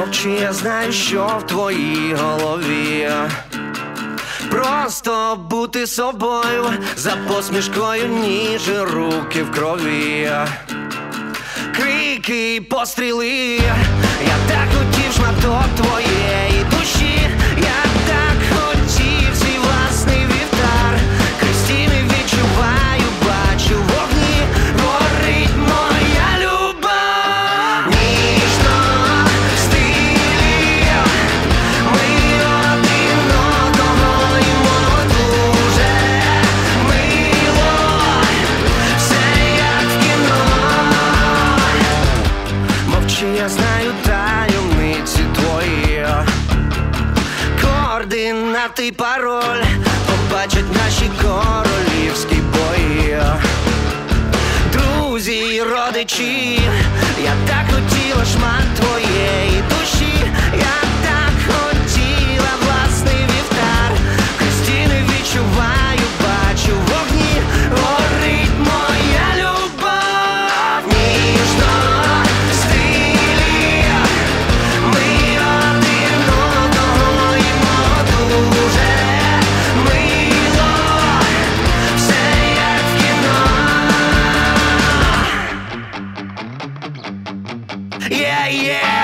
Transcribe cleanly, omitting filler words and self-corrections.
Мовчи, я знаю, що в твоїй голові. Просто бути собою, за посмішкою ніж, руки в крові. Крики, постріли, я так хотів шматок твоєї душі. Я так хотів свій власний вівтар. Крізь відчуваю, бачу вогні, горить моя любов. Ніжно, в стилі, ми один одного ймо дуже мило, все як в кіно. Мовчи, я знаю таємниці твої, координати, пароль, побачать наші королівські бої. Друзі й родичі, я так хотіла шмат твоєї душі. Я так хотіла власний вівтар. Крізь стіни відчуваю, бачу вогні, горить моя любов. Ніжно, в стилі, ми один одного ймо дуже мило, все як в кіно. Yeah, yeah.